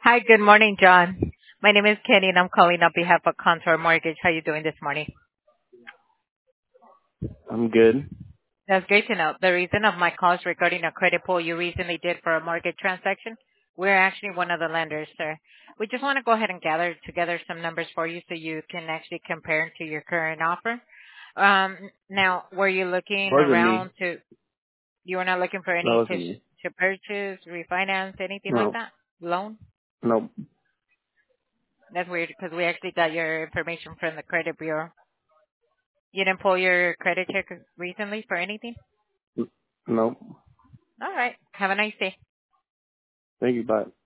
Hi, good morning, John. My name is Kenny, and I'm calling on behalf of Contour Mortgage. How you doing this morning? I'm good. That's great to know. The reason of my call is regarding a credit pull you recently did for a mortgage transaction. We're actually one of the lenders, sir. We just want to go ahead and gather together some numbers for you so you can actually compare to your current offer. Now, were you looking Wasn't me. around to, you were not looking for That any wasn't me. to purchase, refinance, anything like No, that? Loan? no, That's weird because we actually got your information from the credit bureau. You didn't pull your credit check recently for anything? no. All right. Have a nice day. Thank you. Bye.